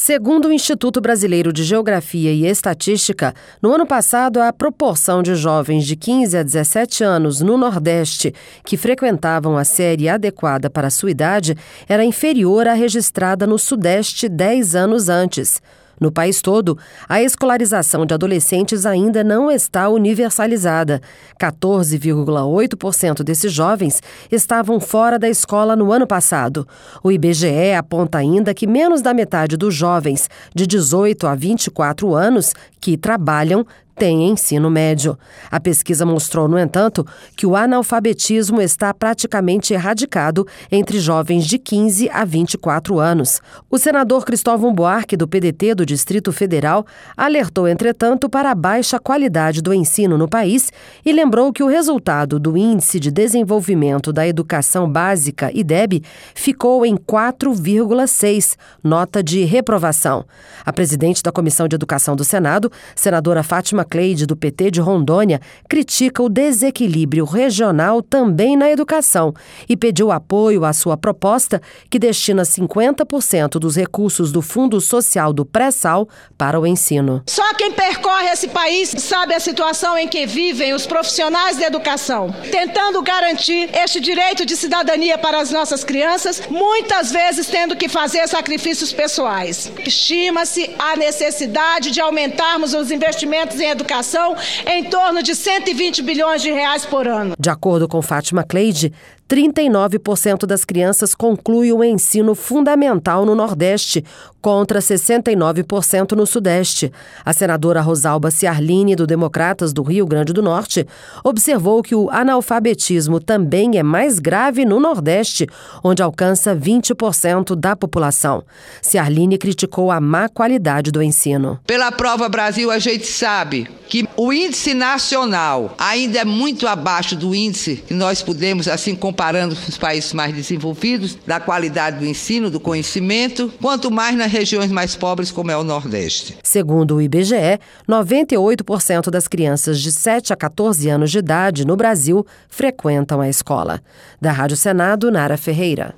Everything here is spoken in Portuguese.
Segundo o Instituto Brasileiro de Geografia e Estatística, no ano passado a proporção de jovens de 15 a 17 anos no Nordeste que frequentavam a série adequada para a sua idade era inferior à registrada no Sudeste 10 anos antes. No país todo, a escolarização de adolescentes ainda não está universalizada. 14,8% desses jovens estavam fora da escola no ano passado. O IBGE aponta ainda que menos da metade dos jovens de 18 a 24 anos que trabalham têm ensino médio. A pesquisa mostrou, no entanto, que o analfabetismo está praticamente erradicado entre jovens de 15 a 24 anos. O senador Cristóvão Buarque, do PDT do Distrito Federal, alertou, entretanto, para a baixa qualidade do ensino no país e lembrou que o resultado do Índice de Desenvolvimento da Educação Básica, IDEB, ficou em 4,6, nota de reprovação. A presidente da Comissão de Educação do Senado, senadora Fátima Cleide, do PT de Rondônia, critica o desequilíbrio regional também na educação e pediu apoio à sua proposta, que destina 50% dos recursos do Fundo Social do Pré-Sal para o ensino. Só quem percorre esse país sabe a situação em que vivem os profissionais da educação, tentando garantir este direito de cidadania para as nossas crianças, muitas vezes tendo que fazer sacrifícios pessoais. Estima-se a necessidade de aumentarmos os investimentos em educação em torno de 120 bilhões de reais por ano. De acordo com Fátima Cleide, 39% das crianças concluem o ensino fundamental no Nordeste, contra 69% no Sudeste. A senadora Rosalba Ciarline, do Democratas do Rio Grande do Norte, observou que o analfabetismo também é mais grave no Nordeste, onde alcança 20% da população. Ciarline criticou a má qualidade do ensino. Pela Prova Brasil, a gente sabe que o índice nacional ainda é muito abaixo do índice que nós podemos, assim, comparando com os países mais desenvolvidos, da qualidade do ensino, do conhecimento, quanto mais nas regiões mais pobres, como é o Nordeste. Segundo o IBGE, 98% das crianças de 7 a 14 anos de idade no Brasil frequentam a escola. Da Rádio Senado, Nara Ferreira.